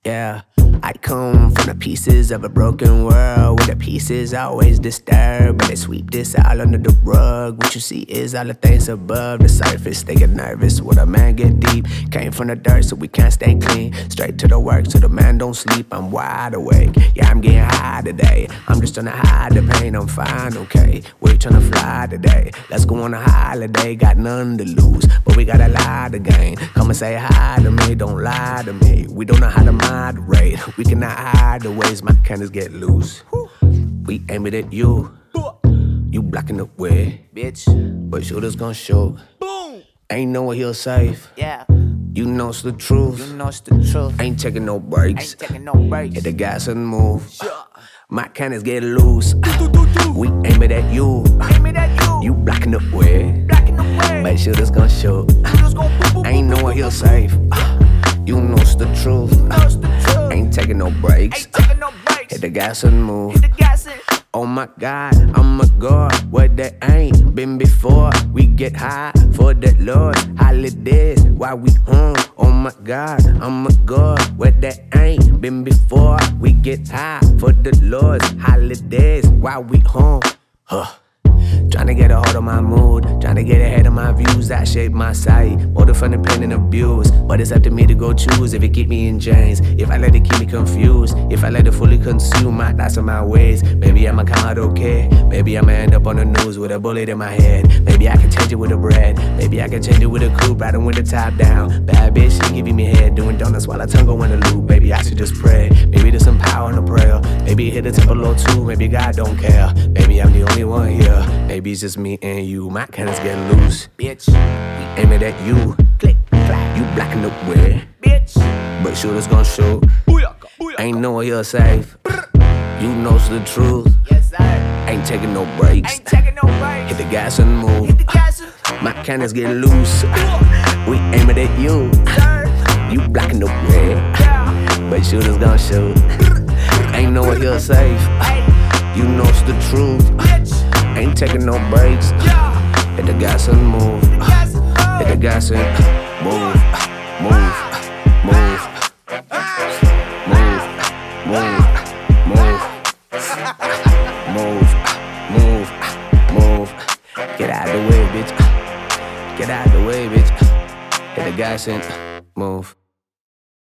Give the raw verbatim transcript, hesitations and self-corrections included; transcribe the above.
Yeah, I come from the pieces of a broken world where the pieces always disturbed, but they sweep this all under the rug. What you see is all the things above the surface. They get nervous when a man get deep. Came from the dirt so we can't stay clean. Straight to the work so the man don't sleep. I'm wide awake, yeah, I'm getting high today. I'm just trying to hide the pain, I'm fine, okay. We're trying to fly today. Let's go on a holiday, got none to lose, but we got a lot to gain. Come and say hi to me, don't lie to me. We don't know how to moderate. We cannot hide the ways my cannons get loose. We aim it at you. You blocking the way, bitch. But shooters gon' shoot. Boom. Ain't nowhere here safe. Yeah. You know it's the truth. You know it's the truth. Ain't taking no breaks. Ain't taking no breaks. Hit the gas and move. Sure. My cannons get loose. We aim it at you. Aim it at you. You blocking the way. Blocking the way. But shooters gon' shoot. Shooters gon' boop, boop, ain't nowhere here safe. You know it's the truth. You know it's the truth. Ain't taking no breaks. Ain't taking no breaks. Hit the gas and move. Hit the gas and oh my God, I'm a god. What that ain't been before. We get high for the Lord. Holidays while we home. Oh my God, I'm a god. What that ain't been before. We get high for the Lord's holidays while we home. Huh. Trying to get a hold of my mood, trying to get ahead of my views that shape my sight. Motive from the pain and abuse, but it's up to me to go choose if it keep me in chains. If I let it keep me confused, if I let it fully consume my thoughts and my ways. Maybe I'ma come out okay, maybe I'ma end up on the news with a bullet in my head. Maybe I can change it with a bread, maybe I can change it with a coupe, riding with the top down. Bad bitch, she giving me head, doing donuts while I tongue go in the loop. Maybe I should just pray, maybe there's some power in the prayer. Maybe hit the temple or two, maybe God don't care. Maybe I'm the only one here. Maybe it's just me and you, my cannons get loose. Bitch, we aim it at you. Click, clack, you blocking the way. Bitch, but shooters gon' shoot. Booyaka, booyaka. Ain't nowhere here safe. You know it's the truth. Yes, sir. Ain't taking no breaks. Ain't taking no breaks. Hit the gas and move. Hit the gas and my cannons get loose. We aim it at you. Sir. You blocking the way. Yeah. But shooters gon' shoot. Ain't nowhere here safe. You know it's the truth. Ain't taking no breaks. Hit the gas and move. Hit the gas and move. Move. Move. Move. Move. Move. Move. Move. Move. Get out of the way, bitch. Get out of the way, bitch. Hit the gas and